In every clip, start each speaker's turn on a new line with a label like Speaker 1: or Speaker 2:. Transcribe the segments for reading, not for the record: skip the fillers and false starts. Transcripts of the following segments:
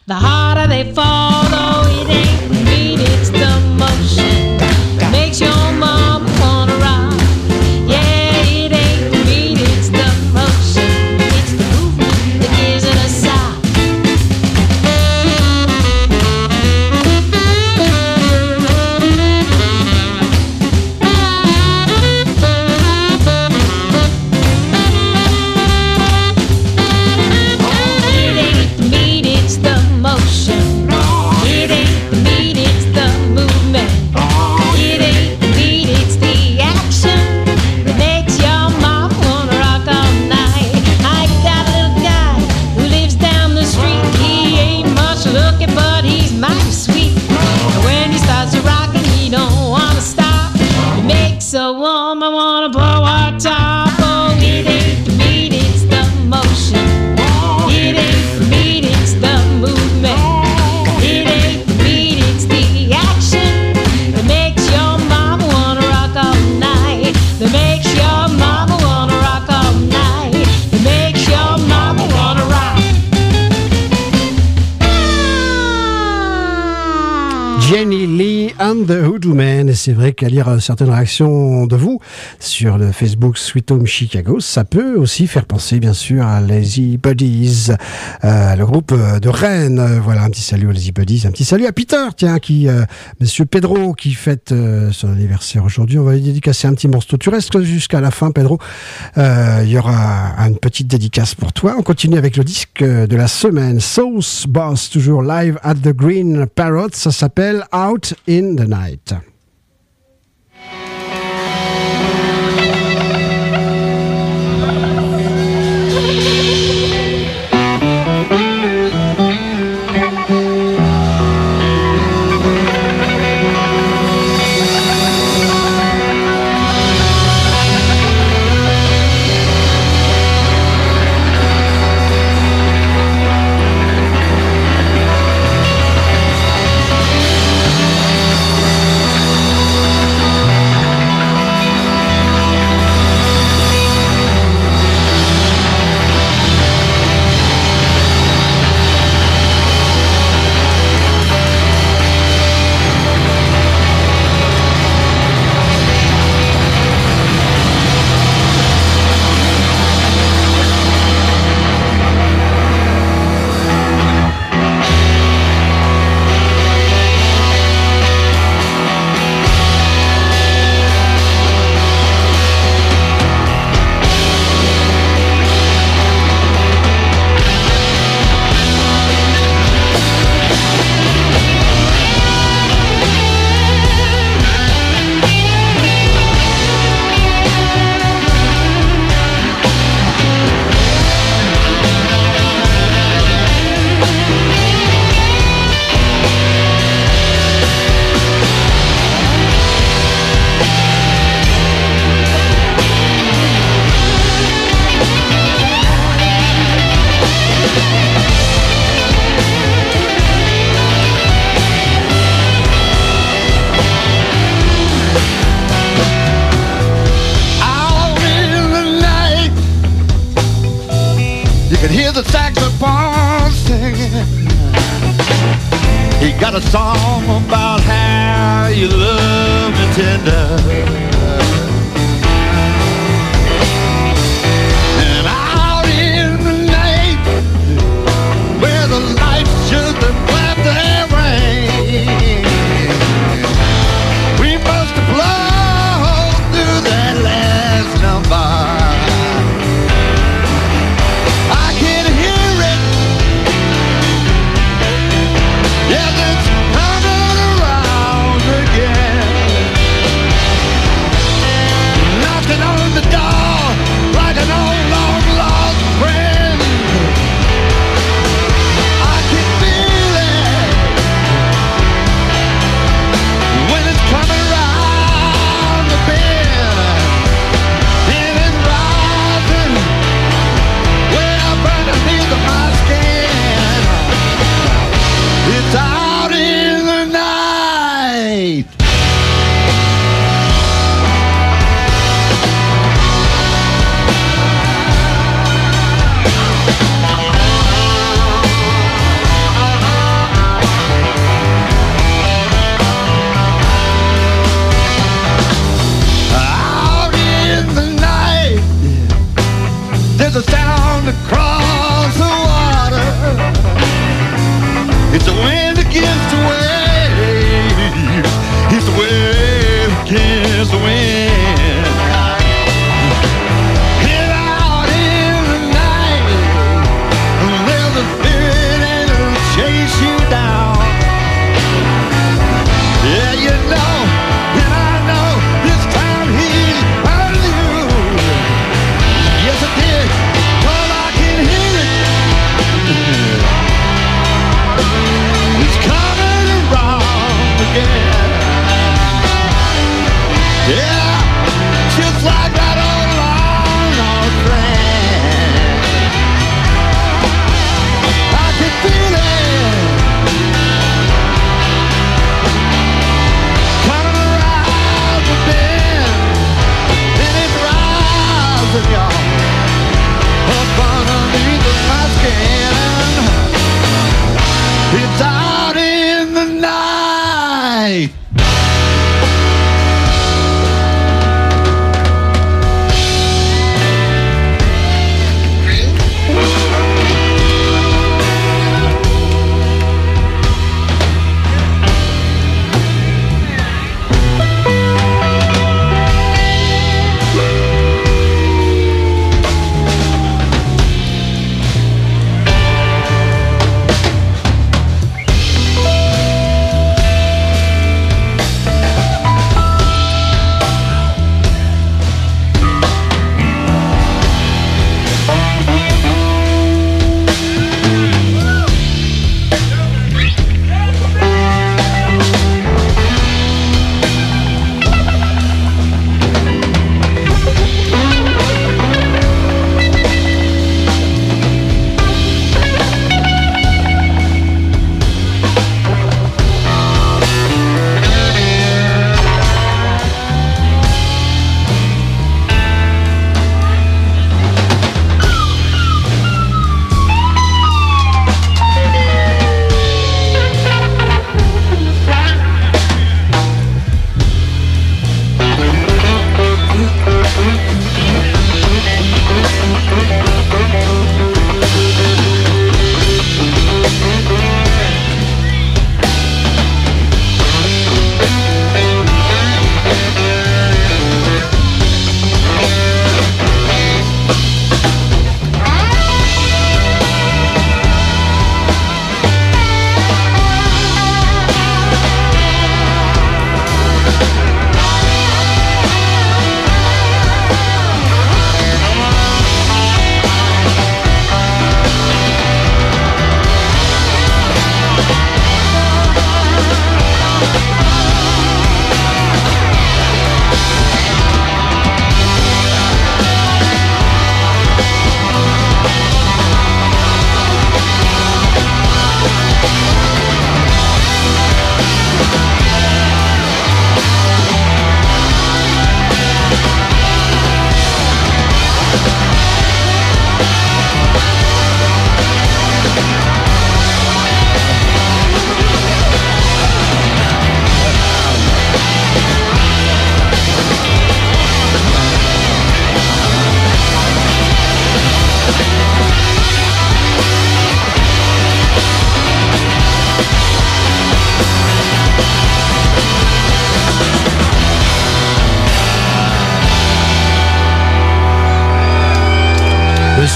Speaker 1: the harder they fall. Though it ain't the beat, it's the motion that makes your mom wanna rock. Yeah, it ain't the beat, it's the motion, it's the movement that gives it a sigh. So warm, I wanna blow our top. Oh, it ain't the beat, it's the motion. It ain't the beat, it's the movement. It ain't the beat, it's the action that makes your mama wanna rock all night. That makes your mama wanna rock all night. That makes your mama wanna rock.
Speaker 2: Jenny Lee and the Hoodoo Man. Et c'est vrai qu'à lire certaines réactions de vous sur le Facebook Sweet Home Chicago, ça peut aussi faire penser bien sûr à Lazy Buddies, le groupe de Rennes. Voilà, un petit salut aux Lazy Buddies, un petit salut à Peter, tiens, Monsieur Pedro qui fête son anniversaire aujourd'hui. On va lui dédicacer un petit morceau. Tu restes jusqu'à la fin, Pedro. Il y aura une petite dédicace pour toi. On continue avec le disque de la semaine, Sauce Boss, toujours live at the Green Parrot. Ça s'appelle Out in the Night.
Speaker 3: the saxophone singing. He got a song about how you love me tender. And out in the night, where the lights just clap their rain, we must have blown through that last number.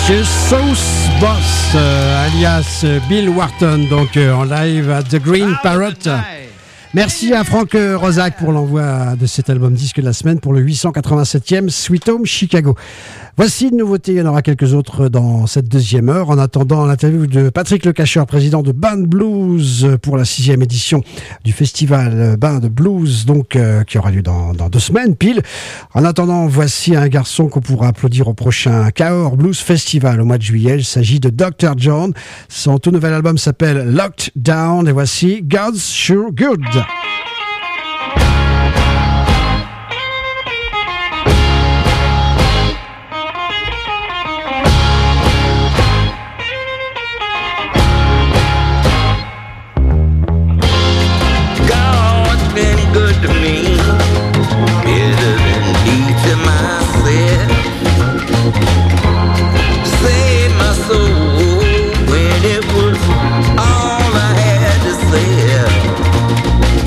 Speaker 2: Monsieur Sauce Boss, alias Bill Wharton, donc en live à The Green Parrot. Merci à Franck Rosac pour l'envoi de cet album disque de la semaine pour le 887e Sweet Home Chicago. Voici une nouveauté, il y en aura quelques autres dans cette deuxième heure. En attendant, l'interview de Patrick Lecacheur, président de Band Blues pour la 6e édition du festival Band Blues, donc qui aura lieu dans 2 semaines pile. En attendant, voici un garçon qu'on pourra applaudir au prochain Cahors Blues Festival au mois de juillet. Il s'agit de Dr. John. Son tout nouvel album s'appelle Locked Down et voici God's Sure Good.
Speaker 4: All I had to say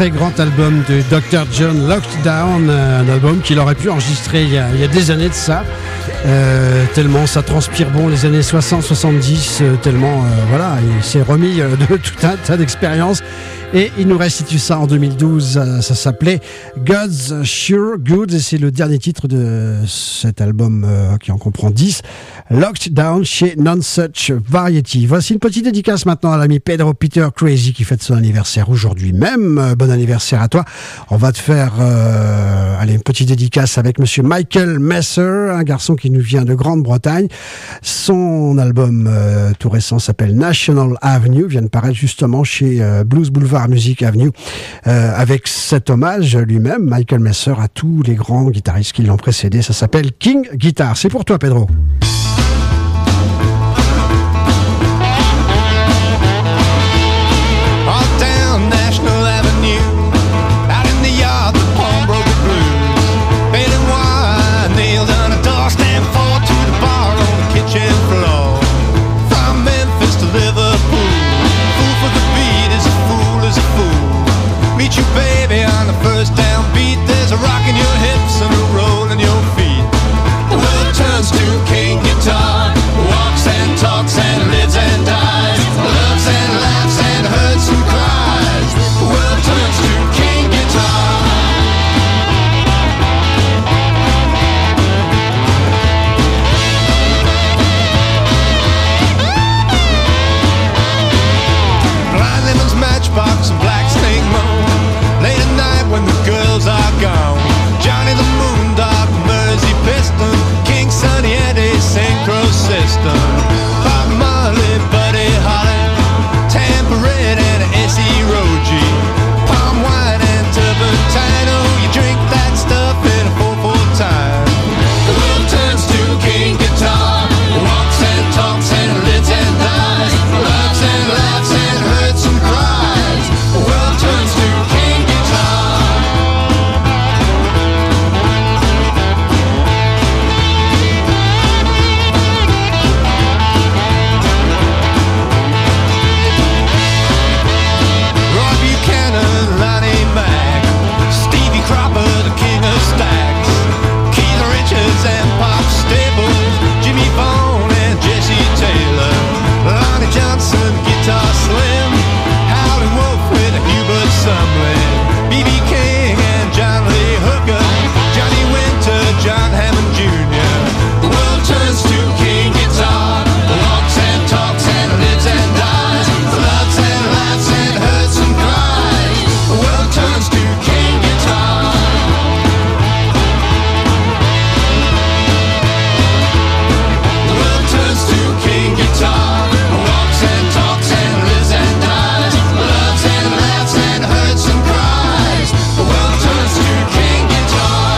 Speaker 2: très grand album de Dr. John Lockdown, un album qu'il aurait pu enregistrer il y a des années de ça, tellement ça transpire bon les années 60-70, tellement voilà, il s'est remis de tout un tas d'expériences. Et il nous restitue ça en 2012, ça s'appelait God's Sure Good, et c'est le dernier titre de cet album qui en comprend 10, Locked Down chez Nonsuch Variety. Voici une petite dédicace maintenant à l'ami Pedro Peter Crazy qui fête son anniversaire aujourd'hui même. Bon anniversaire à toi. On va te faire une petite dédicace avec monsieur Michael Messer, un garçon qui nous vient de Grande-Bretagne. Son album tout récent s'appelle National Avenue, vient de paraître justement chez Blues Boulevard Music Avenue, avec cet hommage lui-même, Michael Messer, à tous les grands guitaristes qui l'ont précédé. Ça s'appelle King Guitar. C'est pour toi, Pedro.
Speaker 4: Meet you, baby, on the first downbeat. There's a rock in your hips and a roll in your feet. The world turns to King Guitar, walks and talks and lives and dies, loves and laughs and hurts and cries. The world turns to King Guitar. Blind Lemon's Matchbox and Black Snake Moan, late at night when the girls are gone. Johnny the Moondog, Mersey Piston, King Sunny and a synchro system. Bob Marley, Buddy Holly, Tambourine and a S.E. Rogie, palm wine and turpentine. Oh, you drink that stuff in a 4/4 time. The world turns to King Guitar, walks and talks and lives and dies, loves and laughs and hurts and cries. The world turns to King Guitar. Roy Buchanan, Lonnie Mack, Stevie Cropper, the king of stacks, Keith Richards and Pop Staples, Jimmy Vaughn and Jesse Taylor, Lonnie Johnson, Guitar Slim, Howlin' Wolf with Hubert Sumlin, B.B. King and John Lee Hooker, Johnny Winter, John Hammond Jr. The world turns to King Guitar, walks and talks and lives and dies, loves and laughs and hurts and cries. The world turns to King Guitar. The world turns to King Guitar, walks and talks and lives and dies, loves and laughs and hurts and cries. The world turns to King Guitar.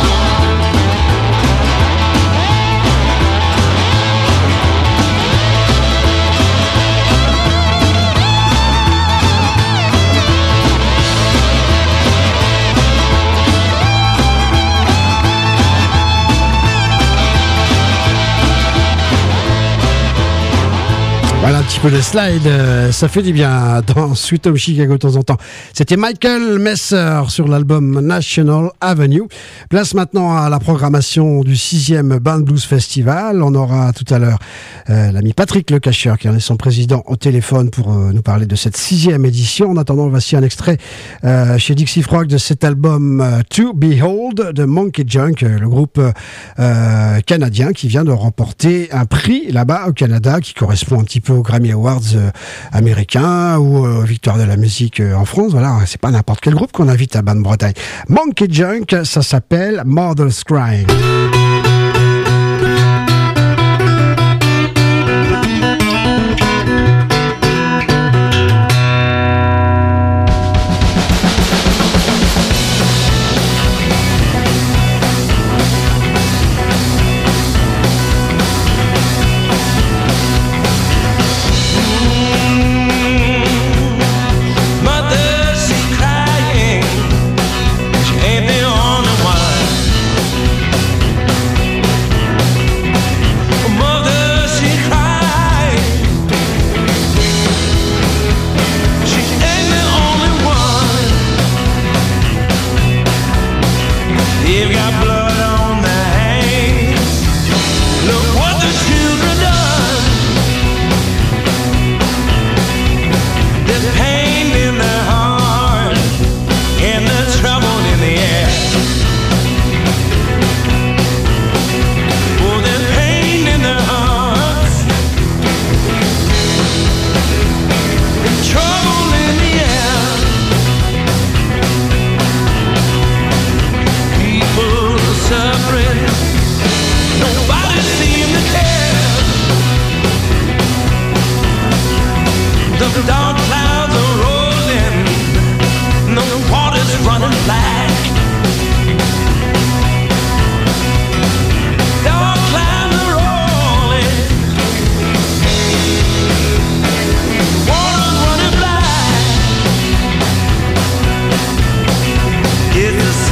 Speaker 2: Voilà un petit peu de slide, ça fait du bien dans Sweet Home Chicago de temps en temps. C'était Michael Messer sur l'album National Avenue. Place maintenant à la programmation du 6e Band Blues Festival. On aura tout à l'heure l'ami Patrick Lecacheur qui en est son président au téléphone pour nous parler de cette 6e édition. En attendant, voici un extrait chez Dixie Frog de cet album To Behold de Monkey Junk, le groupe canadien qui vient de remporter un prix là-bas au Canada qui correspond un petit peu aux Grammy Awards américains ou aux Victoires de la musique en France. Voilà, c'est pas n'importe quel groupe qu'on invite à Grande-Bretagne. Monkey Junk, ça s'appelle Mother's Crying.
Speaker 4: Ain't the only one.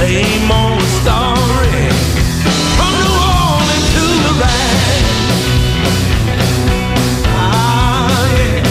Speaker 5: same old story. From New Orleans to the Rhine. Ah, yeah.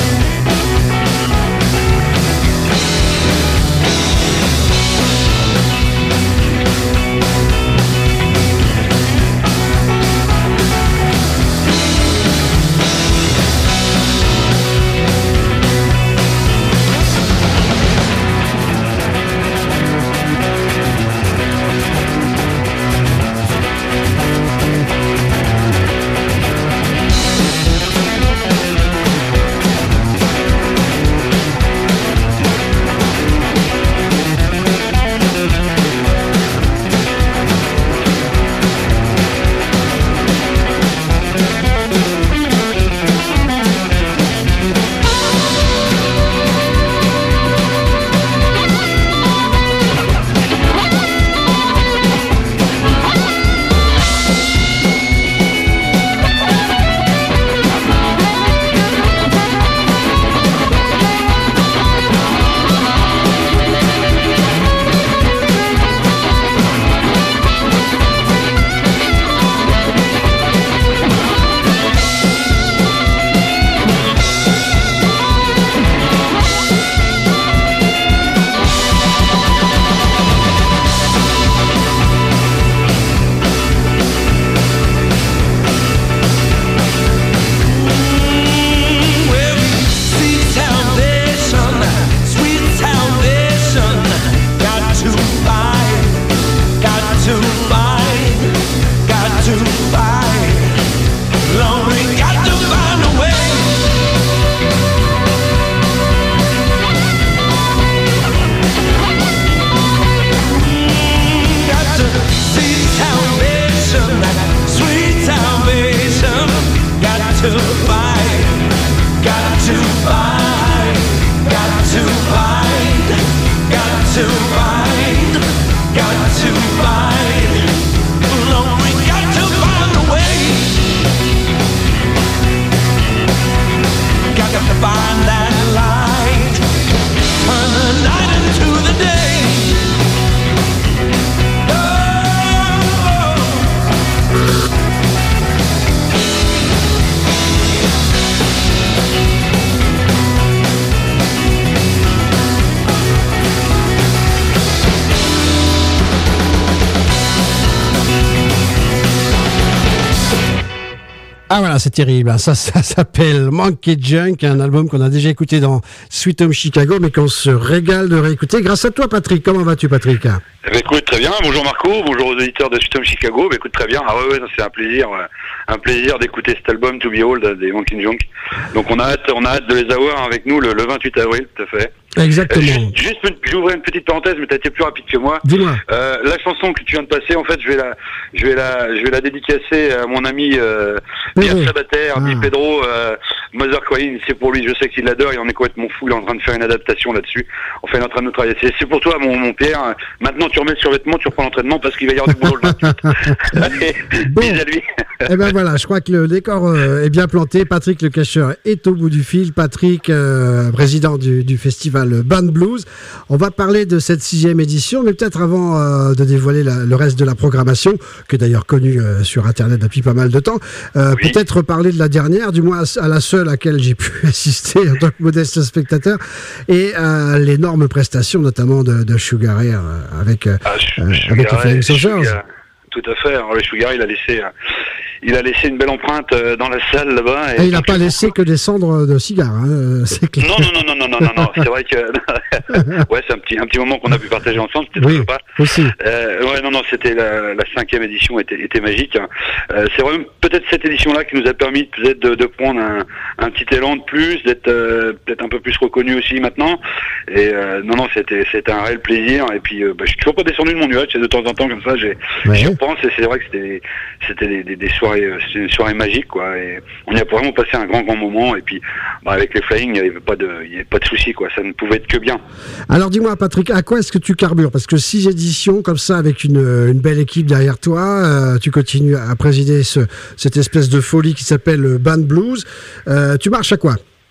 Speaker 2: Ah voilà, c'est terrible. Ça s'appelle Monkey Junk, un album qu'on a déjà écouté dans Sweet Home Chicago, mais qu'on se régale de réécouter. Grâce à toi, Patrick. Comment vas-tu, Patrick?
Speaker 6: Eh ben, écoute, très bien. Bonjour Marco, bonjour aux auditeurs de Sweet Home Chicago. Ben, écoute, très bien. Ah ouais, c'est un plaisir d'écouter cet album To Be Old des Monkey Junk. Donc on a hâte de les avoir avec nous le 28 avril, tout à fait.
Speaker 2: Exactement.
Speaker 6: J'ouvre une petite parenthèse, mais t'as été plus rapide que moi.
Speaker 2: Dis-moi.
Speaker 6: La chanson que tu viens de passer, en fait, je vais la dédicacer à mon ami Pierre Sabater, dit Pedro Mother Queen. C'est pour lui, je sais qu'il l'adore, il en est complètement fou, il est en train de faire une adaptation là-dessus. Enfin, il est en train de travailler. C'est pour toi, mon Pierre. Maintenant, tu remets le survêtement, tu reprends l'entraînement parce qu'il va y avoir du boulot le 28. Allez, bis à lui.
Speaker 2: Eh ben voilà, je crois que le décor est bien planté. Patrick le Cacheur est au bout du fil. Patrick, président du festival Band Blues. On va parler de cette 6e édition, mais peut-être avant de dévoiler le reste de la programmation, qui est d'ailleurs connue sur Internet depuis pas mal de temps, peut-être parler de la dernière, du moins à la seule à laquelle j'ai pu assister en tant que modeste spectateur, et l'énorme prestation notamment de Sugar Ray avec les Flying Saucers.
Speaker 6: Tout à fait. Alors, le Sugar, il a laissé une belle empreinte dans la salle là-bas.
Speaker 2: Et il n'a pas laissé que des cendres de cigares, hein, c'est clair.
Speaker 6: Non. C'est vrai que ouais, c'est un petit moment qu'on a pu partager ensemble. C'était très sympa.
Speaker 2: Aussi.
Speaker 6: C'était la 5e édition était magique. C'est vraiment peut-être cette édition-là qui nous a permis peut-être de prendre un petit élan de plus, d'être peut-être un peu plus reconnu aussi maintenant. Et c'était un réel plaisir. Et puis, je suis toujours pas descendu de mon nuage. De temps en temps comme ça, j'y repense. Et c'est vrai que c'était des soirées, c'était une soirée magique, quoi. Et on y a vraiment passé un grand moment. Et puis, avec les Flying, il n'y avait pas de souci, quoi. Ça ne pouvait être que bien.
Speaker 2: Alors, dis-moi, Patrick, à quoi est-ce que tu carbures? Parce que 6 éditions comme ça, avec une belle équipe derrière toi, tu continues à présider cette espèce de folie qui s'appelle Band Blues. Tu marches à quoi?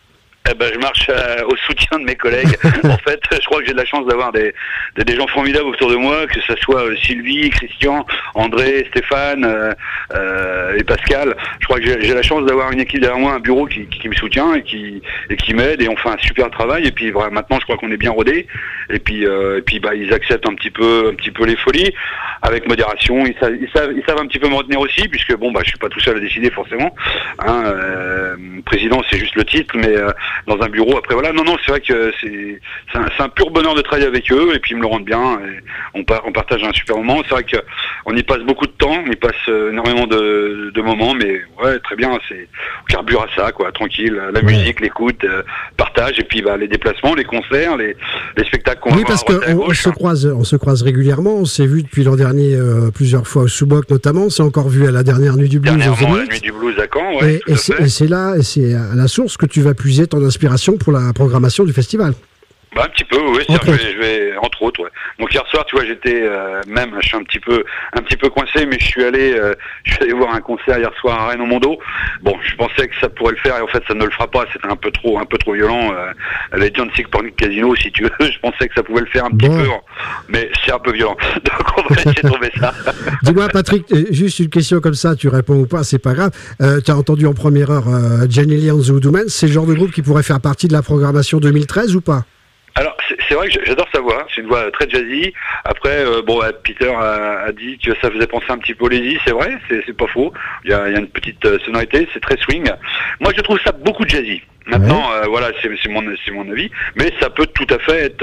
Speaker 6: Je marche au soutien de mes collègues. En fait, je crois que j'ai de la chance d'avoir des gens formidables autour de moi, que ce soit Sylvie, Christian, André, Stéphane et Pascal. Je crois que j'ai la chance d'avoir une équipe derrière moi, un bureau qui me soutient et qui m'aide, et on fait un super travail. Et puis maintenant, je crois qu'on est bien rodés. Et puis ils acceptent un petit peu les folies avec modération. Ils savent un petit peu me retenir aussi, puisque je suis pas tout seul à décider forcément. Président, c'est juste le titre, mais dans un bureau, après voilà. Non, c'est vrai que c'est un pur bonheur de travailler avec eux, et puis ils me le rendent bien. Et on partage un super moment. C'est vrai que on y passe beaucoup de temps, on y passe énormément de moments, mais ouais, très bien. On carbure à ça, quoi, tranquille. La musique, l'écoute, partage, et puis les déplacements, les concerts, les spectacles qu'on va voir.
Speaker 2: Oui, parce qu'on se croise régulièrement. On s'est vu depuis l'an dernier plusieurs fois au Sous-Boc notamment. On s'est encore vu à la dernière nuit du blues.
Speaker 6: Dernièrement, la nuit du blues à Caen, ouais.
Speaker 2: Et c'est là, et c'est à la source que tu vas puiser ton inspiration pour la programmation du festival.
Speaker 6: Un petit peu, oui. Je vais entre autres, ouais. Donc hier soir, tu vois, j'étais je suis un petit peu coincé, mais je suis allé voir un concert hier soir à Rennes au Mondo. Bon, je pensais que ça pourrait le faire, et en fait, ça ne le fera pas. C'était un peu trop violent. Les John Sick Pornic Casino, si tu veux. Je pensais que ça pouvait le faire un petit peu, mais c'est un peu violent. Donc on va essayer de trouver ça.
Speaker 2: Dis-moi, Patrick, juste une question comme ça, tu réponds ou pas, c'est pas grave. Tu as entendu en première heure Jenny Lee and the Voodoo Men. C'est le genre de groupe qui pourrait faire partie de la programmation 2013 ou pas?
Speaker 6: Alors c'est vrai que j'adore sa voix, c'est une voix très jazzy. Après Peter a dit que ça faisait penser un petit peu au Lazy, c'est vrai, c'est pas faux. Il y a une petite sonorité, c'est très swing. Moi je trouve ça beaucoup jazzy. Maintenant c'est mon avis, mais ça peut tout à fait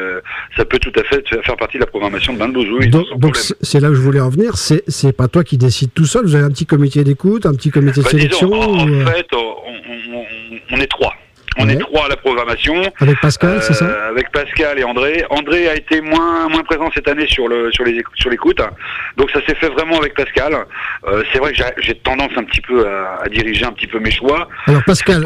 Speaker 6: faire partie de la programmation de Band Blues. Oui,
Speaker 2: donc c'est là où je voulais en venir. C'est pas toi qui décides tout seul. Vous avez un petit comité d'écoute, un petit comité de sélection.
Speaker 6: En fait, on est trois. On est trois à la programmation.
Speaker 2: Avec Pascal, c'est ça?
Speaker 6: Avec Pascal et André. André a été moins présent cette année sur l'écoute. Donc ça s'est fait vraiment avec Pascal. C'est vrai que j'ai tendance un petit peu à diriger un petit peu mes choix.
Speaker 2: Alors Pascal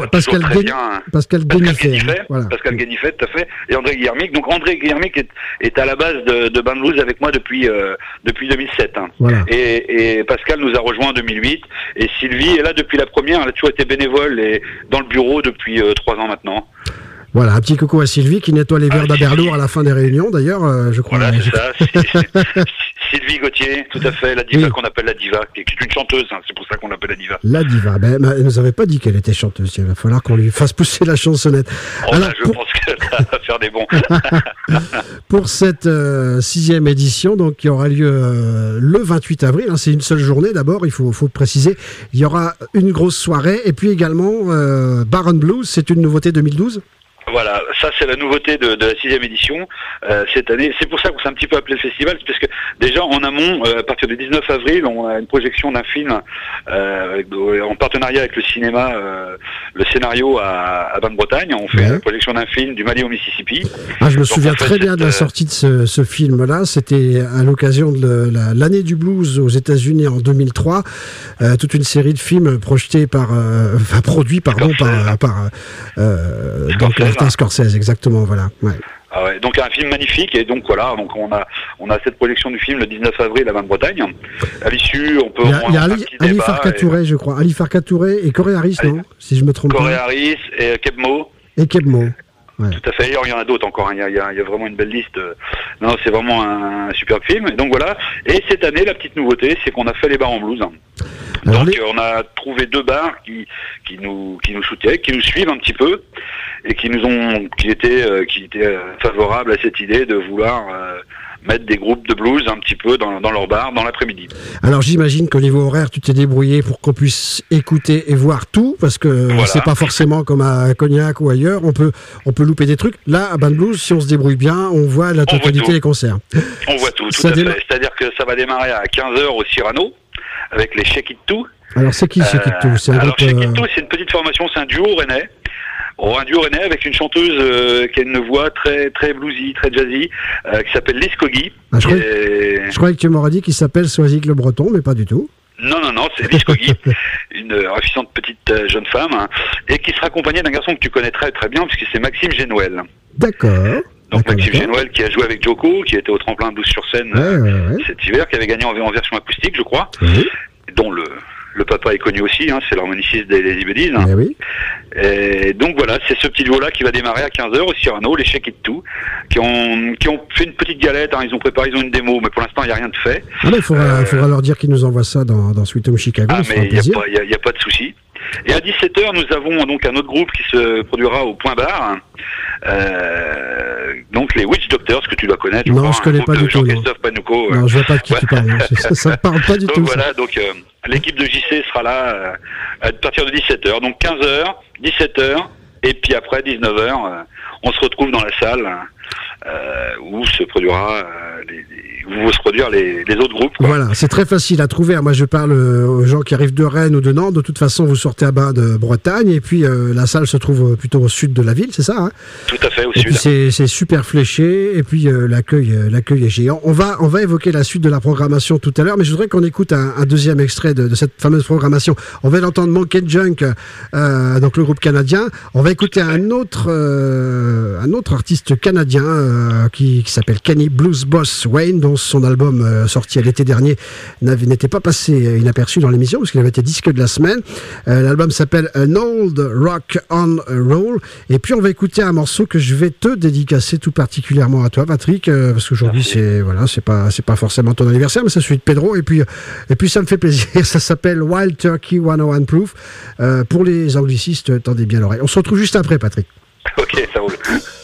Speaker 2: Guénifet. Voilà.
Speaker 6: Pascal Guénifet, tout à fait. Et André Guillermic. Donc André Guillermic est à la base de Band Blues avec moi depuis 2007.
Speaker 2: Voilà.
Speaker 6: Et Pascal nous a rejoint en 2008. Et Sylvie est là depuis la première. Elle a toujours été bénévole et dans le bureau depuis 3 ans maintenant.
Speaker 2: Voilà, un petit coucou à Sylvie qui nettoie les verres d'Aberlour à la fin des réunions, d'ailleurs, je crois.
Speaker 6: Voilà, c'est ça. Sylvie Gauthier, tout à fait, la diva qu'on appelle la diva, qui est une chanteuse, c'est pour ça qu'on l'appelle la diva.
Speaker 2: La diva, elle nous avait pas dit qu'elle était chanteuse, il va falloir qu'on lui fasse pousser la chansonnette.
Speaker 6: Alors, je pense que ça va faire des bons.
Speaker 2: Pour cette 6e édition, donc, qui aura lieu le 28 avril, c'est une seule journée d'abord, il faut préciser, il y aura une grosse soirée, et puis également Baron Blues, c'est une nouveauté 2012.
Speaker 6: Voilà, ça c'est la nouveauté de la 6e édition cette année. C'est pour ça qu'on s'est un petit peu appelé le festival, parce que déjà en amont, à partir du 19 avril, on a une projection d'un film en partenariat avec le cinéma, le scénario à Basse-Bretagne. On fait la projection d'un film du Mali au Mississippi.
Speaker 2: Je me souviens très bien de la sortie de ce film-là. C'était à l'occasion de l'année du blues aux États-Unis en 2003. Toute une série de films produits par Martin Scorsese, exactement, voilà. Ouais.
Speaker 6: Ah ouais, donc un film magnifique, et donc voilà, donc on a cette projection du film le 19 avril à Basse-Bretagne. À l'issue, on peut...
Speaker 2: Il y a Ali Farka Touré, je crois. Ali Farka Touré et Corey Harris, non? Si je me trompe pas.
Speaker 6: Corey Harris et Kebmo.
Speaker 2: Ouais.
Speaker 6: Tout à fait. Il y en a d'autres encore. Il y a vraiment une belle liste. Non, c'est vraiment un superbe film. Et donc voilà. Et cette année, la petite nouveauté, c'est qu'on a fait les bars en blues. Donc on a trouvé 2 bars qui nous soutiennent, qui nous suivent un petit peu, et qui étaient favorables à cette idée de vouloir mettre des groupes de blues un petit peu dans leur bar dans l'après-midi.
Speaker 2: Alors j'imagine qu'au niveau horaire, tu t'es débrouillé pour qu'on puisse écouter et voir tout, parce que c'est pas forcément comme à Cognac ou ailleurs, on peut louper des trucs. Là, à Band Blues, si on se débrouille bien, on voit la totalité des concerts.
Speaker 6: On voit tout à fait. C'est-à-dire que ça va démarrer à 15h au Cyrano, avec les Shake It Too.
Speaker 2: Alors c'est qui Shake It Too?
Speaker 6: Alors Shake It Too, c'est une petite formation, c'est un duo rennais. Un duo rennais avec une chanteuse qui a une voix très très bluesy, très jazzy, qui s'appelle Lise Coggy.
Speaker 2: Je croyais que tu m'aurais dit qu'il s'appelle Soisic Le Breton, mais pas du tout.
Speaker 6: Non, c'est Lise Coggy, une ravissante petite jeune femme, et qui sera accompagnée d'un garçon que tu connais très très bien, puisque c'est Maxime Génoël.
Speaker 2: D'accord.
Speaker 6: Donc Maxime Génoël, qui a joué avec Joko, qui était au tremplin blues sur scène cet hiver, qui avait gagné en version acoustique, je crois, dont le papa est connu aussi, hein, c'est l'harmoniciste des Lazy Buddies.
Speaker 2: Eh oui.
Speaker 6: Et donc voilà, c'est ce petit duo-là qui va démarrer à 15h au Cyrano, les Shake It Too, qui ont fait une petite galette, hein, ils ont une démo, mais pour l'instant il n'y a rien de fait.
Speaker 2: Ah mais il faudra leur dire qu'ils nous envoient ça dans Sweet Home Chicago.
Speaker 6: Ah
Speaker 2: ça
Speaker 6: mais
Speaker 2: fera plaisir.
Speaker 6: il n'y a pas de souci. Et à 17h, nous avons donc un autre groupe qui se produira au Point Bar. Donc les Witch Doctors, que tu dois connaître.
Speaker 2: Non, je connais pas du tout.
Speaker 6: Jean-Christophe Panuco.
Speaker 2: Non, je vois pas de qui tu parles. Ça me parle pas du
Speaker 6: donc
Speaker 2: tout.
Speaker 6: Voilà, donc l'équipe de JC sera là à partir de 17h. Donc 15h, 17h, et puis après 19h, on se retrouve dans la salle où se produira où vont se produire les autres groupes. Quoi.
Speaker 2: Voilà, c'est très facile à trouver. Moi, je parle aux gens qui arrivent de Rennes ou de Nantes. De toute façon, vous sortez à bas de Bretagne, et puis la salle se trouve plutôt au sud de la ville, c'est ça, hein?
Speaker 6: Tout à fait, au
Speaker 2: et
Speaker 6: sud.
Speaker 2: Puis c'est super fléché, et puis l'accueil est géant. On va évoquer la suite de la programmation tout à l'heure, mais je voudrais qu'on écoute un deuxième extrait de cette fameuse programmation. On va l'entendre, Monkey Junk, donc le groupe canadien. On va écouter un autre artiste canadien qui s'appelle Kenny Blues Boss Wayne, dont son album sorti à l'été dernier n'était pas passé inaperçu dans l'émission parce qu'il avait été disque de la semaine. L'album s'appelle An Old Rock on a Roll, et puis on va écouter un morceau que je vais te dédicacer tout particulièrement à toi, Patrick, parce qu'aujourd'hui c'est pas forcément ton anniversaire, mais c'est celui de Pedro, et puis ça me fait plaisir. Ça s'appelle Wild Turkey 101 Proof. Pour les anglicistes, tendez bien l'oreille. On se retrouve juste après, Patrick.
Speaker 6: Ok, ça roule.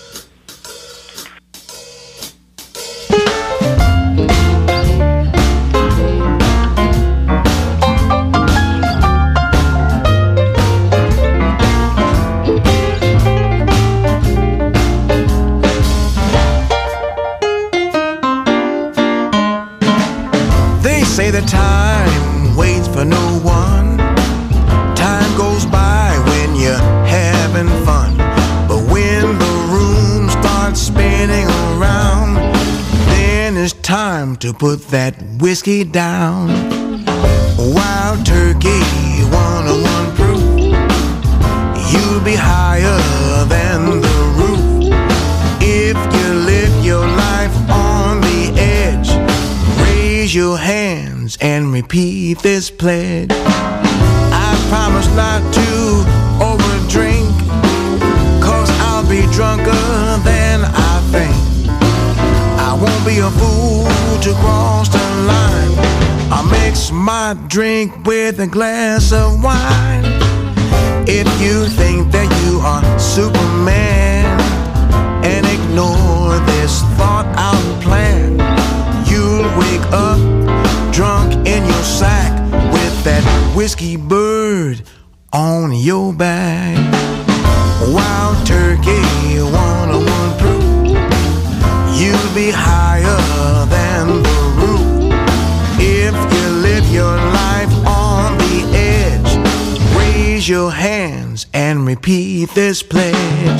Speaker 4: Say the time waits for no one. Time goes by when you're having fun. But when the room starts spinning around, then it's time to put that whiskey down. Wild Turkey 101 proof. You'll be higher than the roof if you live your life on the edge. Raise your hands and repeat this pledge. I promise not to overdrink, 'cause I'll be drunker than I think. I won't be a fool to cross the line. I'll mix my drink with a glass of wine. If you think that you are Superman and ignore this thought-out plan, you'll wake up drunk in your sack with that whiskey bird on your back. Wild Turkey 101 proof. You'll be higher than the roof if you live your life on the edge. Raise your hands and repeat this pledge.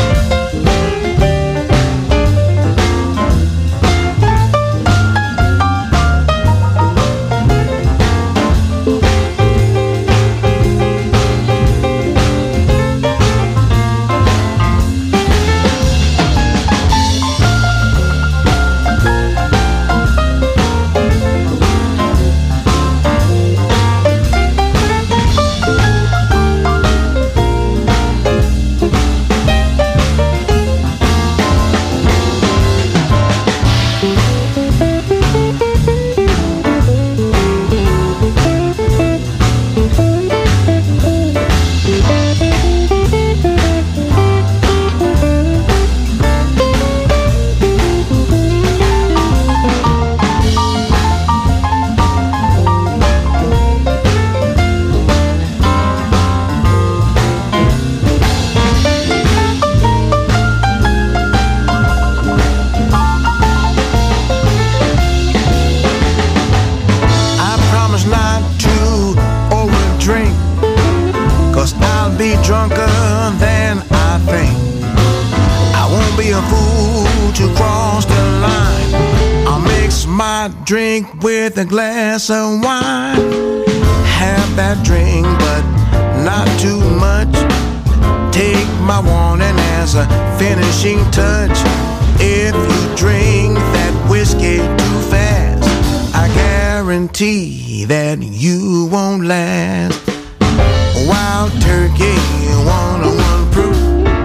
Speaker 4: Drink with a glass of wine. Have that drink, but not too much. Take my warning as a finishing touch. If you drink that whiskey too fast, I guarantee that you won't last. Wild turkey, 101 proof.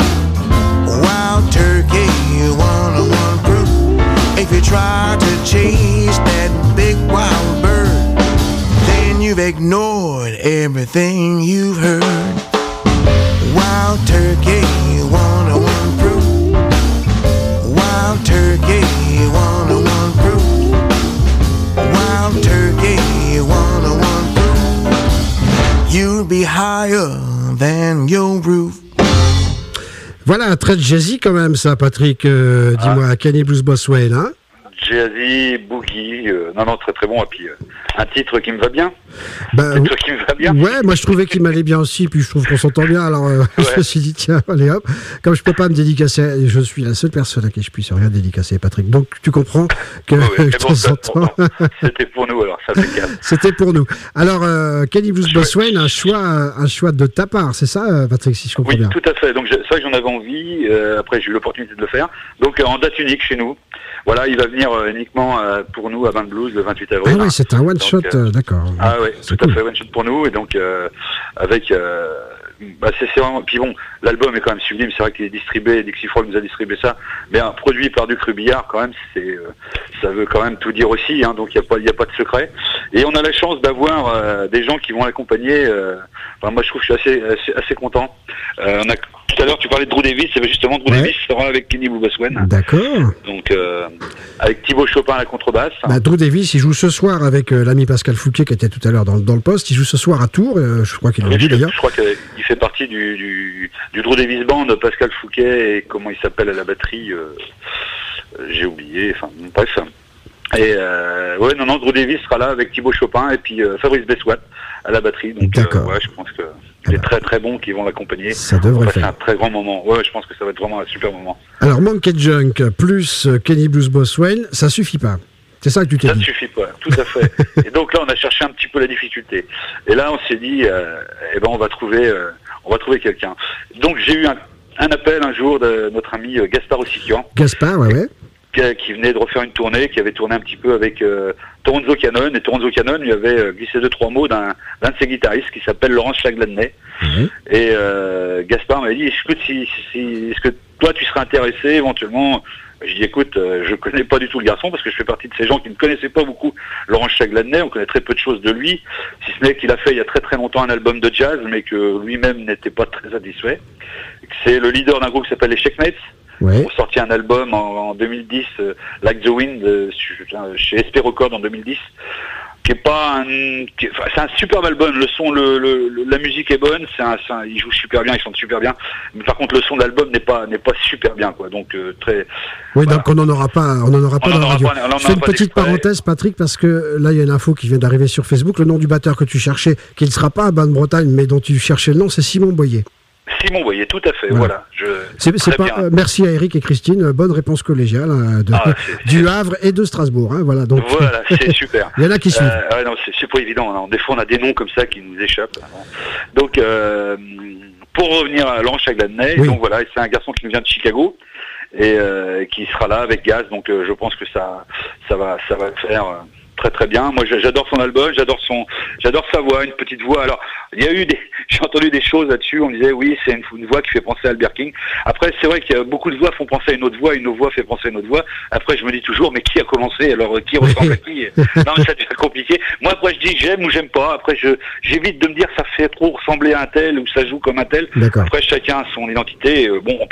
Speaker 4: Wild turkey, 101 proof. If you try to chase that big wild bird, then you've ignored everything you've heard. Wild turkey, 101 proof. Wild turkey, 101 proof. Wild turkey, 101 proof. You'll be higher than your roof.
Speaker 2: Voilà, très jazzy quand même ça, Patrick. Dis-moi, Kenny Blues Boswell, hein?
Speaker 6: Jazzy, boogie, non, très très bon. Et puis un titre qui me va bien.
Speaker 2: Bah,
Speaker 6: Titre qui me va bien.
Speaker 2: Ouais, moi je trouvais qu'il m'allait bien aussi, puis je trouve qu'on s'entend bien. Alors je me suis dit, tiens, allez hop, comme je peux pas me dédicacer, je suis la seule personne à qui je puisse rien dédicacer, Patrick. Donc tu comprends que de temps en temps.
Speaker 6: C'était pour nous, alors ça fait calme.
Speaker 2: C'était pour nous. Alors, Kenny Blues Boswell, un choix de ta part, c'est ça, Patrick, si je comprends bien?
Speaker 6: Oui, tout à fait. Donc c'est vrai que j'en avais envie. Après, j'ai eu l'opportunité de le faire. Donc en date unique chez nous. Voilà, il va venir uniquement pour nous à Bain de Blues le 28 avril.
Speaker 2: Ah oui, c'est un one shot, d'accord.
Speaker 6: Ah oui, tout
Speaker 2: cool.
Speaker 6: à fait one shot pour nous. Et donc avec c'est vraiment. Puis bon, l'album est quand même sublime. C'est vrai qu'il est distribué. Dixie Frog nous a distribué ça. Mais un produit par Duc Rubillard, quand même, ça veut quand même tout dire aussi. Hein, donc il y a pas de secret. Et on a la chance d'avoir des gens qui vont l'accompagner. Moi, je trouve que je suis assez content. Tout à l'heure, tu parlais de Drew Davis. Et justement, Drew Davis sera avec Kenny Blues Boswell.
Speaker 2: D'accord.
Speaker 6: Donc avec Thibaut Chopin à la contrebasse.
Speaker 2: Drew Davis, il joue ce soir avec l'ami Pascal Fouquet qui était tout à l'heure dans le poste. Il joue ce soir à Tours. Je crois qu'il l'a dit d'ailleurs.
Speaker 6: Je crois qu'il fait partie du Drew Davis Band. Pascal Fouquet et comment il s'appelle à la batterie, j'ai oublié. Enfin, bref. Et Drew Davis sera là avec Thibaut Chopin et puis Fabrice Bessoat à la batterie. Donc je pense que il est très très bon qui vont l'accompagner.
Speaker 2: Ça devrait faire.
Speaker 6: C'est un très grand moment. Ouais, je pense que ça va être vraiment un super moment.
Speaker 2: Alors Monkey Junk plus Kenny Blues Boswell, ça suffit pas. C'est ça que tu t'es dit.
Speaker 6: Ça ne suffit pas, tout à fait. Et donc là, on a cherché un petit peu la difficulté. Et là, on s'est dit, on va trouver quelqu'un. Donc j'ai eu un appel un jour de notre ami Gaspard Ossiquian.
Speaker 2: Gaspard, ouais.
Speaker 6: Qui venait de refaire une tournée, qui avait tourné un petit peu avec Toronzo Cannon, et Toronzo Cannon lui avait glissé 2-3 mots d'un de ses guitaristes qui s'appelle Laurence Chagladney. Et Gaspard m'avait dit, écoute, est-ce que toi tu serais intéressé éventuellement? J'ai dit, écoute, je connais pas du tout le garçon parce que je fais partie de ces gens qui ne connaissaient pas beaucoup Laurence Chagladney, on connaît très peu de choses de lui, si ce n'est qu'il a fait il y a très très longtemps un album de jazz, mais que lui-même n'était pas très satisfait. C'est le leader d'un groupe qui s'appelle les Checkmates.
Speaker 2: Ouais.
Speaker 6: On sorti un album en 2010, Like the Wind, chez SP Records en 2010, qui est pas c'est un superbe album. Le son, la musique est bonne, ils jouent super bien, ils chantent super bien. Mais par contre, le son de l'album n'est pas super bien, quoi. Donc très.
Speaker 2: Oui, voilà. Donc on n'en aura pas dans la radio. Je fais une petite parenthèse, Patrick, parce que là il y a une info qui vient d'arriver sur Facebook. Le nom du batteur que tu cherchais, qui ne sera pas à Bain-de-Bretagne, mais dont tu cherchais le nom, c'est Simon Boyer.
Speaker 6: Simon Boyer, tout à fait, voilà.
Speaker 2: Merci à Eric et Christine, bonne réponse collégiale du Havre et de Strasbourg. Hein, voilà, donc,
Speaker 6: voilà, c'est super.
Speaker 2: Il y en a qui suivent.
Speaker 6: Non, c'est pas évident. Hein. Des fois, on a des noms comme ça qui nous échappent. Donc, pour revenir à Laurence Chagladney, donc voilà, c'est un garçon qui nous vient de Chicago et qui sera là avec Gaz. Donc, je pense que ça va le faire. Très très bien. Moi j'adore son album, j'adore sa voix, une petite voix. Alors j'ai entendu des choses là-dessus. On disait oui, c'est une voix qui fait penser à Albert King. Après c'est vrai qu'il y a beaucoup de voix font penser à une autre voix, une autre voix fait penser à une autre voix. Après je me dis toujours mais qui a commencé, alors qui ressemble à qui? Non mais ça devient compliqué. Moi après je dis j'aime ou j'aime pas. Après j'évite de me dire ça fait trop ressembler à un tel ou ça joue comme un tel.
Speaker 2: D'accord.
Speaker 6: Après chacun a son identité.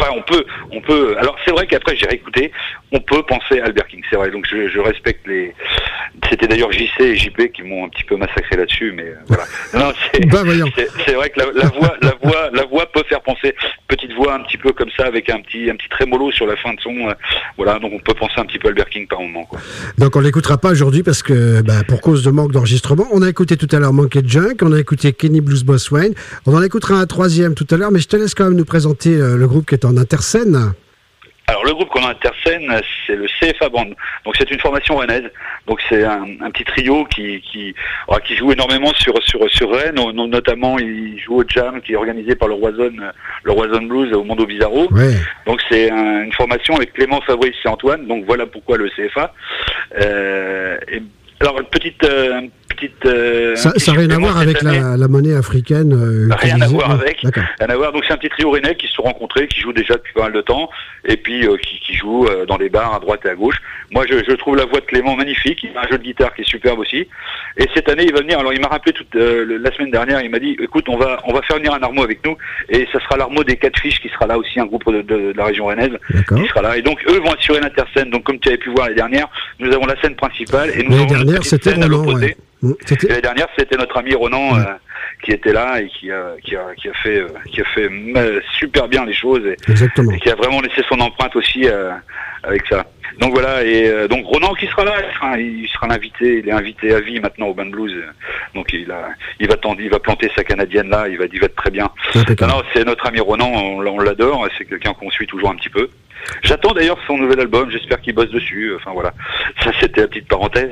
Speaker 6: On peut. Alors c'est vrai qu'après j'ai réécouté. On peut penser à Albert King, c'est vrai. Donc je respecte C'était d'ailleurs JC et JP qui m'ont un petit peu massacré là-dessus, mais voilà. Non, c'est vrai que la voix peut faire penser, petite voix un petit peu comme ça avec un petit trémolo sur la fin de son. Voilà, donc on peut penser un petit peu à Albert King par moment, quoi.
Speaker 2: Donc on l'écoutera pas aujourd'hui parce que pour cause de manque d'enregistrement. On a écouté tout à l'heure Monkey Junk, on a écouté Kenny Blues Boswell. On en écoutera un troisième tout à l'heure, mais je te laisse quand même nous présenter le groupe qui est en interscène.
Speaker 6: Alors le groupe qu'on a interscène, c'est le CFA Band. Donc c'est une formation rennaise. Donc c'est un petit trio qui joue énormément sur Rennes. Notamment il joue au Jam qui est organisé par le Roison Blues au Mondo Bizarro.
Speaker 2: Ouais.
Speaker 6: Donc c'est une formation avec Clément, Fabrice et Antoine. Donc voilà pourquoi le CFA. Alors une petite.
Speaker 2: Ça n'a rien à voir avec la monnaie africaine.
Speaker 6: Rien à voir
Speaker 2: non.
Speaker 6: avec.
Speaker 2: D'accord.
Speaker 6: Rien à voir. Donc c'est un petit trio rennais qui se sont rencontrés, qui jouent déjà depuis pas mal de temps, et puis qui jouent dans les bars à droite et à gauche. Moi, je trouve la voix de Clément magnifique. Il a un jeu de guitare qui est superbe aussi. Et cette année, il va venir. Alors, il m'a rappelé la semaine dernière. Il m'a dit, écoute, on va faire venir un Armo avec nous, et ça sera l'Armo des Catfish qui sera là aussi, un groupe de la région rennaise qui sera là. Et donc, eux vont assurer l'interscène. Donc, comme tu avais pu voir les dernières, nous avons la scène principale et nous avons
Speaker 2: la dernière, c'était Ronan.
Speaker 6: Et la dernière, c'était notre ami Ronan qui était là et qui a fait super bien les choses et qui a vraiment laissé son empreinte aussi avec ça. Donc voilà, et donc Ronan qui sera là, il sera l'invité, il est invité à vie maintenant au Band Blues. Donc il va planter sa canadienne là, il va être très bien. Non, c'est notre ami Ronan, on l'adore, c'est quelqu'un qu'on suit toujours un petit peu. J'attends d'ailleurs son nouvel album, j'espère qu'il bosse dessus. Enfin voilà, ça c'était la petite parenthèse.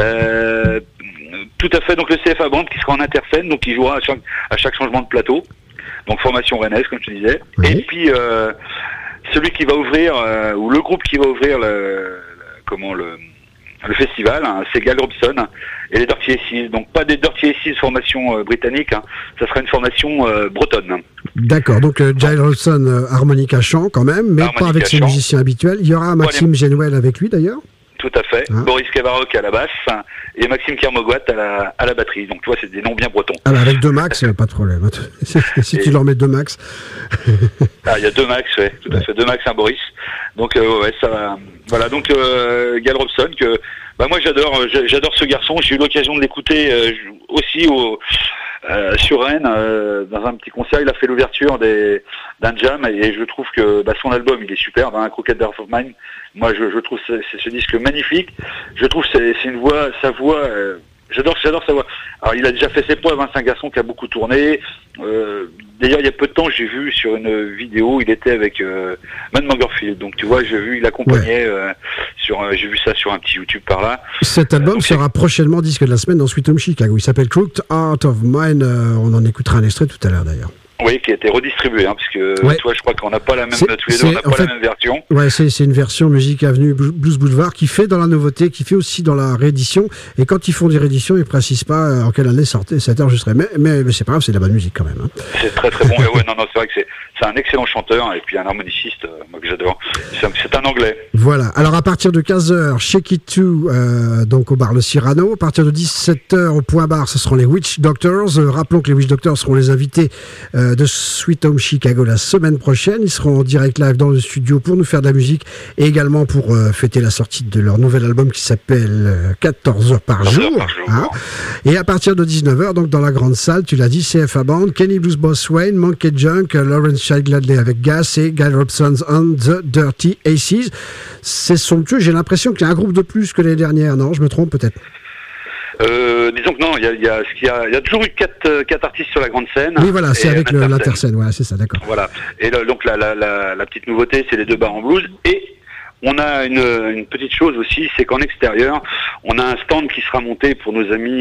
Speaker 6: Tout à fait, donc le CFA Band qui sera en interscène, donc il jouera à chaque changement de plateau. Donc formation rennaise, comme je te disais. Oui. Et puis celui qui va ouvrir, ou le groupe qui va ouvrir le festival, hein, c'est Gal Robson et les Dirty Aces. Donc pas des Dirty Aces formation britannique, hein, ça sera une formation bretonne. D'accord, donc
Speaker 2: Giles Robson harmonica chant quand même, mais harmonica pas avec ses musiciens habituels. Il y aura Maxime Genouel avec lui d'ailleurs.
Speaker 6: Tout à fait. Boris Cavaroc à la basse et Maxime Kermogoat à la batterie. Donc tu vois, c'est des noms bien bretons.
Speaker 2: Ah bah avec deux max, pas de problème. Si tu leur mets deux max.
Speaker 6: Il y a deux max, ouais, tout à fait. Deux max, un Boris. Donc ouais, ça va. Voilà, donc Gal Robson, que moi j'adore ce garçon. J'ai eu l'occasion de l'écouter aussi sur Rennes, dans un petit concert. Il a fait l'ouverture d'un jam et je trouve que son album il est superbe, hein, Crooked Earth of Mine. Moi je trouve ce disque magnifique. Je trouve c'est une voix, sa voix, j'adore sa voix. Alors il a déjà fait ses preuves, hein, c'est un garçon qui a beaucoup tourné. D'ailleurs il y a peu de temps j'ai vu sur une vidéo, il était avec Matt Mangerfield. Donc tu vois, il accompagnait j'ai vu ça sur un petit YouTube par là.
Speaker 2: Cet album sera prochainement disque de la semaine dans Sweet Home Chicago. Il s'appelle Crooked Heart of Mine. On en écoutera un extrait tout à l'heure d'ailleurs.
Speaker 6: Oui, qui a été redistribué, hein, parce que toi, je crois qu'on n'a pas la même, tous les deux, on n'a pas la même version.
Speaker 2: Ouais, c'est une version Musique Avenue Blues Boulevard qui fait dans la nouveauté, qui fait aussi dans la réédition. Et quand ils font des rééditions, ils précisent pas en quelle année c'était enregistré. Mais c'est pas grave, c'est de la bonne musique quand même. Hein.
Speaker 6: C'est très très bon. Et ouais, non, c'est vrai que c'est un excellent chanteur et puis un harmoniciste, moi que j'adore. C'est un Anglais.
Speaker 2: Voilà. Alors à partir de 15h, Shake It Too, donc au bar Le Cyrano. À partir de 17h au point bar, ce seront les Witch Doctors. Rappelons que les Witch Doctors seront les invités de Sweet Home Chicago la semaine prochaine. Ils seront en direct live dans le studio pour nous faire de la musique et également pour fêter la sortie de leur nouvel album qui s'appelle 14 heures par jour. Hein. Et à partir de 19h, donc dans la grande salle, tu l'as dit, CFA Band, Kenny Blues Boss Wayne, Monkey Junk, Lawrence Child Gladley avec Gas et Guy Robson's on the Dirty Aces. C'est somptueux. J'ai l'impression qu'il y a un groupe de plus que l'année dernière. Non, je me trompe peut-être.
Speaker 6: Disons que non, il y a toujours eu quatre artistes sur la grande scène.
Speaker 2: Oui, voilà, c'est avec l'interscène, voilà, c'est ça, d'accord.
Speaker 6: Voilà. Et donc la petite nouveauté, c'est les deux bars en blues. Et on a une petite chose aussi, c'est qu'en extérieur, on a un stand qui sera monté pour nos amis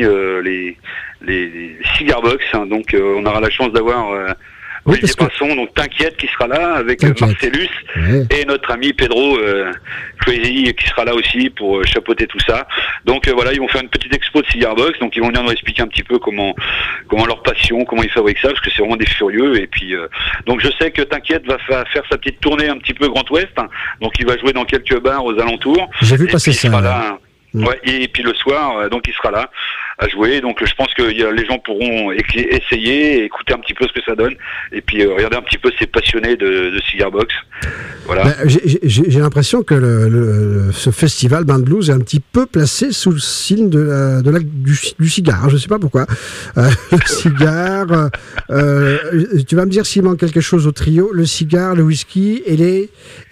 Speaker 6: les Cigar Box. Hein, donc on aura la chance d'avoir Olivier Pinson, donc T'inquiète qui sera là avec Marcellus et notre ami Pedro Crazy qui sera là aussi pour chapeauter tout ça. Donc voilà, ils vont faire une petite expo de Cigar Box, donc ils vont venir nous expliquer un petit peu comment leur passion, comment ils fabriquent ça, parce que c'est vraiment des furieux. Et puis donc je sais que T'inquiète va faire sa petite tournée un petit peu Grand Ouest, hein, donc il va jouer dans quelques bars aux alentours.
Speaker 2: J'ai vu passer ça.
Speaker 6: Ouais, et puis le soir, donc il sera là à jouer. Donc je pense que les gens pourront essayer, écouter un petit peu ce que ça donne, et puis regarder un petit peu ces passionnés de Cigar Box. Voilà.
Speaker 2: J'ai l'impression que ce festival Band Blues est un petit peu placé sous le signe du cigare. Je ne sais pas pourquoi. Le cigare. Tu vas me dire s'il manque quelque chose au trio. Le cigare, le whisky et les.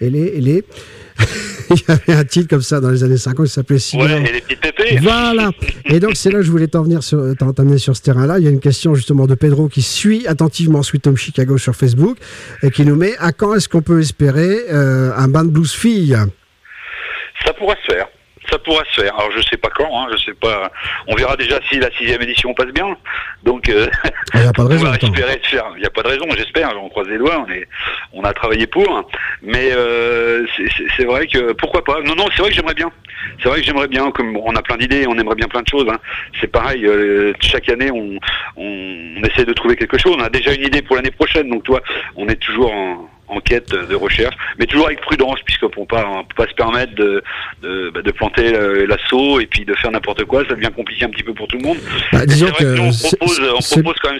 Speaker 2: Il y avait un titre comme ça dans les années 50 qui s'appelait Cigare.
Speaker 6: Ouais, et les petites pépées.
Speaker 2: Voilà. Et donc c'est là que je voulais t'emmener sur ce terrain-là. Il y a une question justement de Pedro qui suit attentivement Sweet Home Chicago sur Facebook et qui nous met: à quand est-ce qu'on peut espérer un band blues fille?
Speaker 6: Ça pourrait se faire. ça pourra se faire. Alors je sais pas quand, je sais pas. On verra déjà si la 6e édition passe bien. Donc
Speaker 2: Il n'y a pas de raison.
Speaker 6: on va espérer de faire. Il n'y a pas de raison, j'espère. On croise les doigts. On a travaillé pour. Mais c'est vrai que pourquoi pas. Non, c'est vrai que j'aimerais bien. C'est vrai que j'aimerais bien. Comme on a plein d'idées, on aimerait bien plein de choses. C'est pareil. Chaque année, on essaie de trouver quelque chose. On a déjà une idée pour l'année prochaine. Donc toi, on est toujours en quête de recherche, mais toujours avec prudence, puisqu'on peut pas se permettre de planter l'assaut et puis de faire n'importe quoi. Ça devient compliqué un petit peu pour tout le monde.
Speaker 2: Disons
Speaker 6: que nous, on propose quand même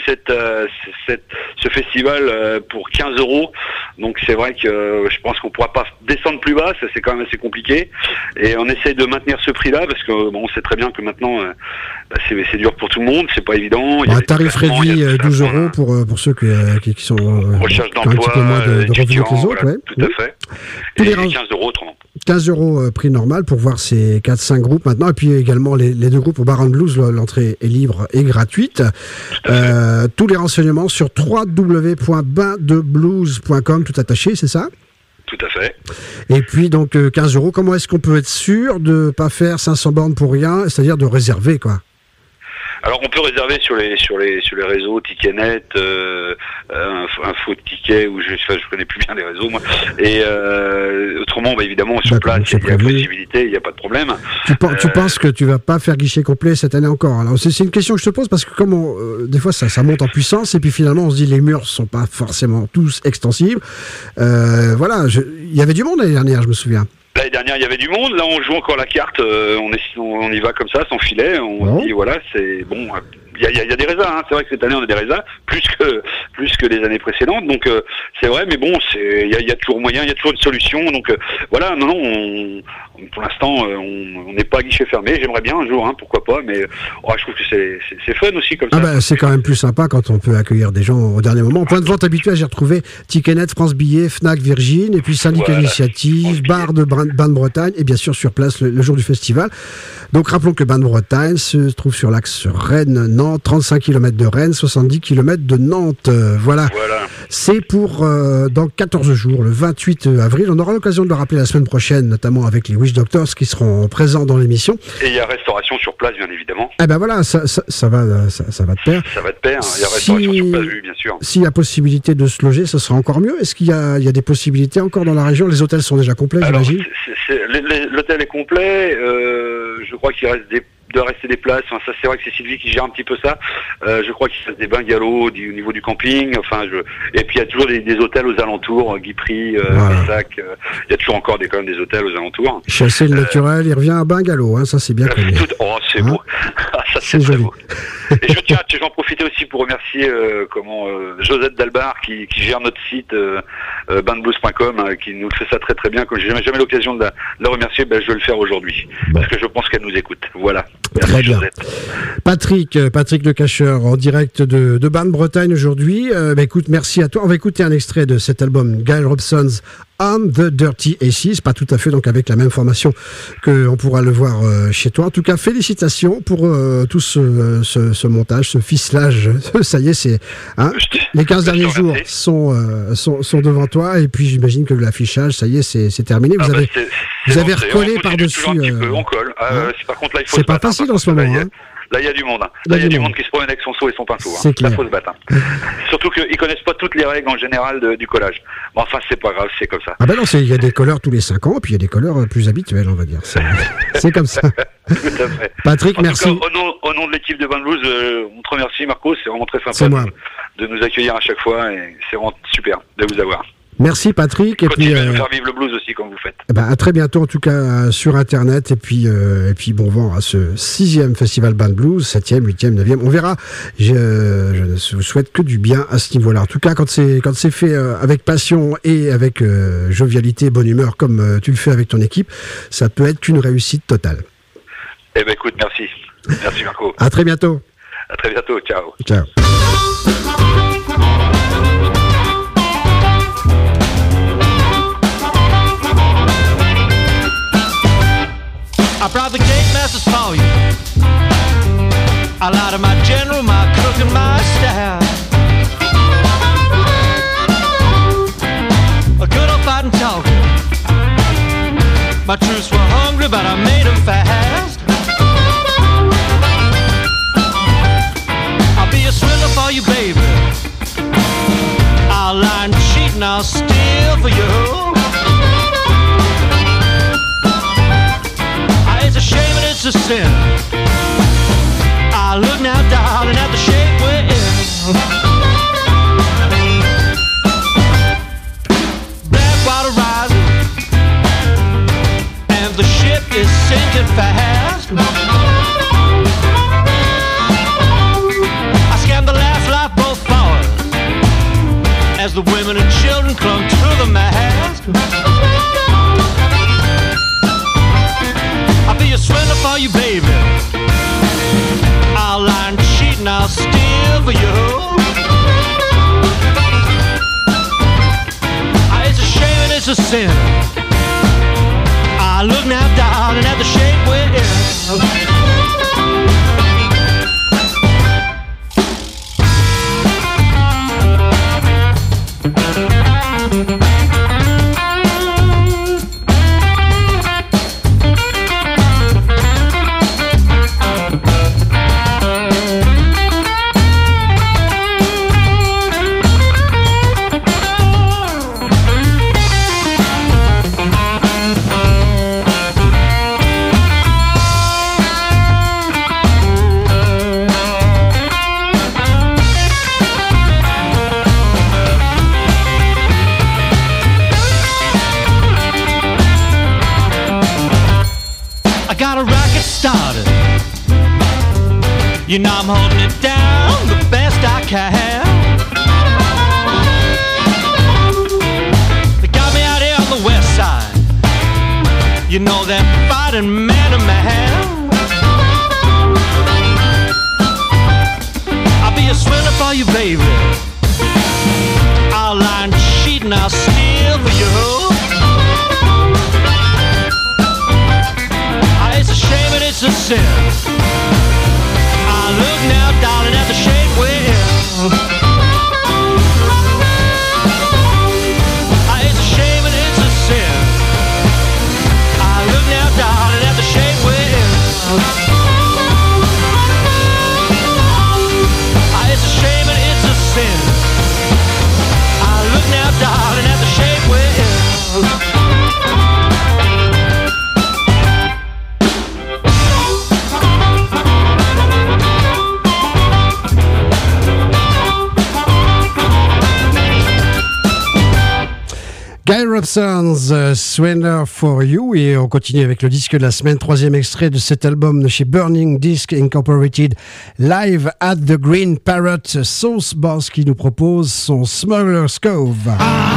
Speaker 6: ce festival pour 15 €. Donc c'est vrai que je pense qu'on pourra pas descendre plus bas. Ça c'est quand même assez compliqué. Et on essaie de maintenir ce prix-là parce que on sait très bien que maintenant c'est dur pour tout le monde. C'est pas évident.
Speaker 2: Un tarif réduit 12 € pour ceux qui sont
Speaker 6: recherche
Speaker 2: un petit peu moins de revenus que les autres.
Speaker 6: Voilà, tout à fait. Et 15 € autrement. 15
Speaker 2: € prix normal pour voir ces 4-5 groupes maintenant. Et puis également les 2 groupes au Bar and Blues. L'entrée est libre et gratuite. Tous les renseignements sur www.baindeblues.com, tout attaché, c'est ça?
Speaker 6: Tout à fait.
Speaker 2: Et puis donc 15 €. Comment est-ce qu'on peut être sûr de ne pas faire 500 bornes pour rien, c'est-à-dire de réserver, quoi?
Speaker 6: Alors on peut réserver sur les réseaux Ticketnet, Info de Ticket, ou je connais plus bien les réseaux moi. Et autrement, évidemment sur place, il y a possibilité, il n'y a pas de problème.
Speaker 2: Tu penses que tu vas pas faire guichet complet cette année encore? Alors c'est une question que je te pose parce que comme des fois ça monte en puissance et puis finalement on se dit les murs sont pas forcément tous extensibles. Voilà, il y avait du monde l'année dernière, je me souviens.
Speaker 6: L'année dernière, il y avait du monde. Là, on joue encore la carte. On y va comme ça, sans filet. On se dit, voilà, c'est bon. Il y a des résas. C'est vrai que cette année, on a des résas plus que les années précédentes. Donc, c'est vrai, mais bon, il y a toujours moyen, il y a toujours une solution. Donc, voilà, pour l'instant, on n'est pas à guichet fermé. J'aimerais bien un jour, pourquoi pas. Mais je trouve que c'est fun aussi comme ça.
Speaker 2: C'est quand même plus sympa quand on peut accueillir des gens au dernier moment. Point de vente habituel, j'ai retrouvé Ticketnet, France Billets, Fnac, Virgin, et puis Syndicat Initiative, Bar de Bain de Bretagne, et bien sûr sur place le jour du festival. Donc rappelons que Bain de Bretagne se trouve sur l'axe Rennes-Nantes, 35 km de Rennes, 70 km de Nantes. Voilà. C'est pour dans 14 jours, le 28 avril. On aura l'occasion de le rappeler la semaine prochaine, notamment avec les Witch Doctors qui seront présents dans l'émission.
Speaker 6: Et il y a restauration sur place, bien évidemment.
Speaker 2: Voilà, ça va de pair.
Speaker 6: Ça va de pair. Il y a restauration sur place, bien sûr.
Speaker 2: S'il y a possibilité de se loger, ça sera encore mieux. Est-ce qu'il y a des possibilités encore dans la région? Les hôtels sont déjà complets, j'imagine.
Speaker 6: L'hôtel est complet. Je crois qu'il doit rester des places. Ça, c'est vrai que c'est Sylvie qui gère un petit peu ça. Je crois qu'il reste des bungalows au niveau du camping. Et puis il y a toujours des hôtels aux alentours, Guipry, Pessac. Il y a toujours encore quand même des hôtels aux alentours.
Speaker 2: Chasser le naturel, il revient à bungalow. Ça c'est bien connu.
Speaker 6: C'est beau. Ça c'est
Speaker 2: joli.
Speaker 6: Beau. Et j'en profitais aussi pour remercier Josette Dalbar qui gère notre site baindeblues.com, qui nous fait ça très très bien. Comme j'ai jamais l'occasion de la remercier, je vais le faire aujourd'hui parce que je pense qu'elle nous écoute. Voilà. Merci,
Speaker 2: très bien.
Speaker 6: Josette.
Speaker 2: Patrick le Cacheur en direct de Bain de Bretagne aujourd'hui. Écoute, merci à toi. On va écouter un extrait de cet album Gail Robson's On the Dirty Aces, pas tout à fait donc avec la même formation qu'on pourra le voir chez toi. En tout cas, félicitations pour tout ce montage, ce ficelage. Ça y est, les 15 derniers jours sont devant toi et puis j'imagine que l'affichage, ça y est, c'est terminé. Vous avez recollé par-dessus.
Speaker 6: On colle. Par contre, là, il faut
Speaker 2: c'est pas facile en ce moment.
Speaker 6: Là, il y a du monde. Là, il y a du monde qui se promène avec son seau et son pinceau.
Speaker 2: C'est clair.
Speaker 6: Là, faut se battre. Surtout qu'ils connaissent pas toutes les règles en général du collage. Bon, enfin, c'est pas grave, c'est comme ça.
Speaker 2: Non, il y a des colleurs tous les 5 ans, et puis il y a des colleurs plus habituels, on va dire. C'est comme ça.
Speaker 6: Tout à fait.
Speaker 2: Patrick, merci.
Speaker 6: En tout cas, au nom de l'équipe de Bain de Blues, on te remercie, Marco. C'est vraiment très sympa de nous accueillir à chaque fois, et c'est vraiment super de vous avoir.
Speaker 2: Merci Patrick.
Speaker 6: Continuez à nous faire vivre le blues aussi comme vous faites.
Speaker 2: À très bientôt en tout cas sur internet et puis bon vent à ce 6e festival Bain de Blues, 7e, 8e, 9e, on verra. Je ne vous souhaite que du bien à ce niveau-là. En tout cas quand c'est fait avec passion et avec jovialité, bonne humeur comme tu le fais avec ton équipe, ça peut être qu'une réussite totale.
Speaker 6: Écoute, merci. Merci Marco.
Speaker 2: À très bientôt.
Speaker 6: À très bientôt, ciao.
Speaker 2: Ciao.
Speaker 5: I brought the cake masters for you. I lied to my general, my cook, and my staff. A good old fighting talking. My troops were hungry, but I made them fast. I'll be a swindler for you, baby. I'll lie and cheat and I'll steal for you. It's a shame and it's a sin. I look now, darling, at the shape we're in. Black water rising, and the ship is sinking fast. I scanned the last lifeboat forward as the women and children clung to the mast. I'll be a swindler for you, baby. I'll lie and cheat and I'll steal for you. It's a shame and it's a sin. I look now, darling, at the shape we're in. You know I'm holding it down the best I can. They got me out here on the west side. You know they're fighting man to man. I'll be a swindler for you, baby. I'll lie and cheat and I'll steal for you. It's a shame and it's a sin. Look now, darling, at the shape we're in. It's a shame and it's a sin. Look now, darling, at the shape we're in. It's a shame and it's a sin. Look now, darling, at the shape we're in.
Speaker 2: Guy Robson's Swindler for You, et on continue avec le disque de la semaine, troisième extrait de cet album de chez Burning Disc Incorporated, Live at the Green Parrot, Sauce Boss qui nous propose son Smuggler's Cove.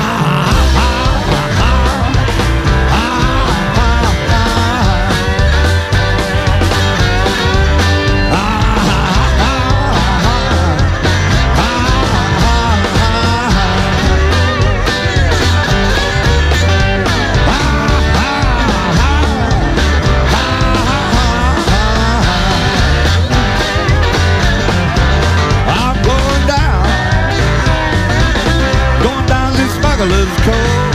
Speaker 3: Smuggler's Cove.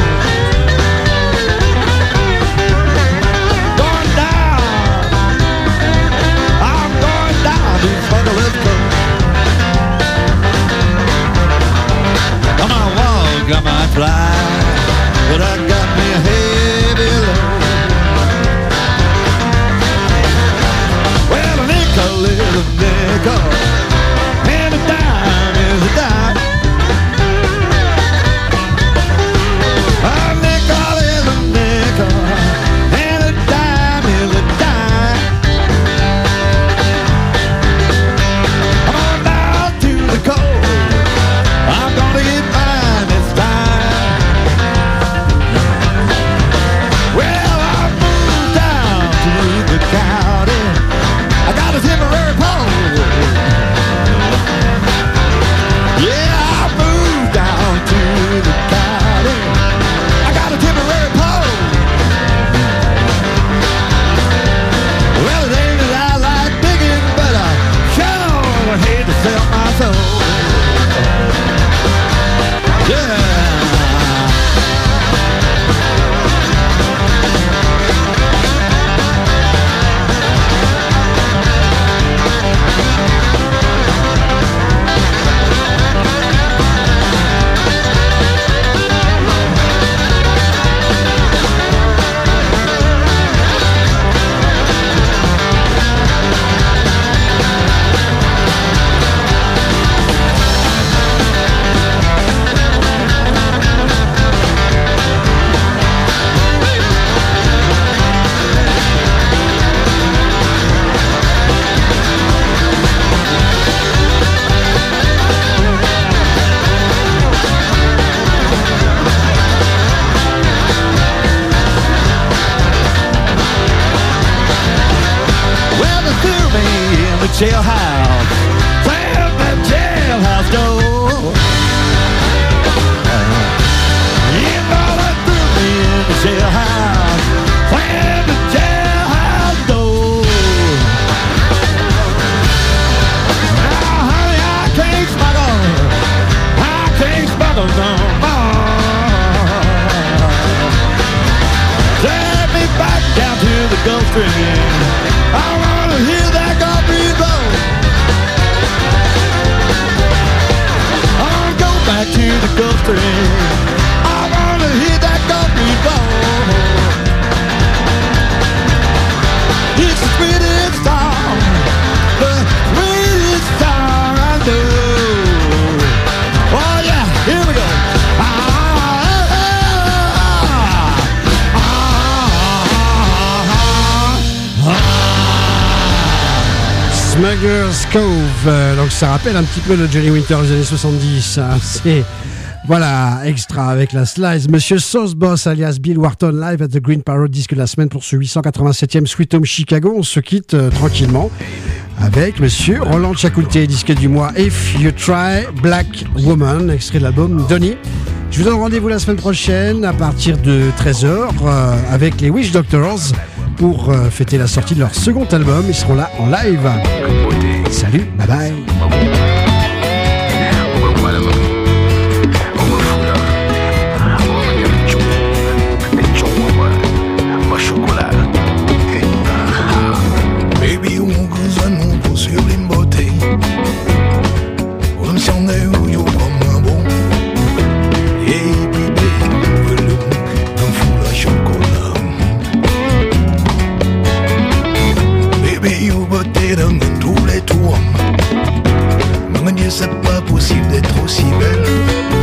Speaker 3: Going down, I'm going down to Smuggler's Cove. I might walk, I might fly, but I got me a heavy load. Well, a nickel is a nickel, and a dime is a dime. I got a temporary pole
Speaker 5: jailhouse. Slam that jailhouse door. You know that threw me in the jailhouse. Slam the jailhouse door. Now, honey, I can't smuggle no more. Take me back down to the Gulf Stream. I wanna hear that Gulf Stream blow. I wanna go back to the Gulf Stream. I wanna hear that Gulf Stream blow. It's the sweetest song, the sweetest song I know. Oh yeah, here we go.
Speaker 2: Smuggler's Cove, donc ça rappelle un petit peu le Johnny Winter des années 70. Hein. C'est voilà, extra avec la slice. Monsieur Sauce Boss alias Bill Wharton live at the Green Parrot, disque de la semaine pour ce 887e Sweet Home Chicago. On se quitte tranquillement avec Monsieur Roland Chacoulté, disque du mois If You Try Black Woman, extrait de l'album Donny. Je vous donne rendez-vous la semaine prochaine à partir de 13h avec les Witch Doctors pour fêter la sortie de leur second album. Ils seront là en live. Salut, bye bye.
Speaker 7: C'est pas possible d'être aussi belle.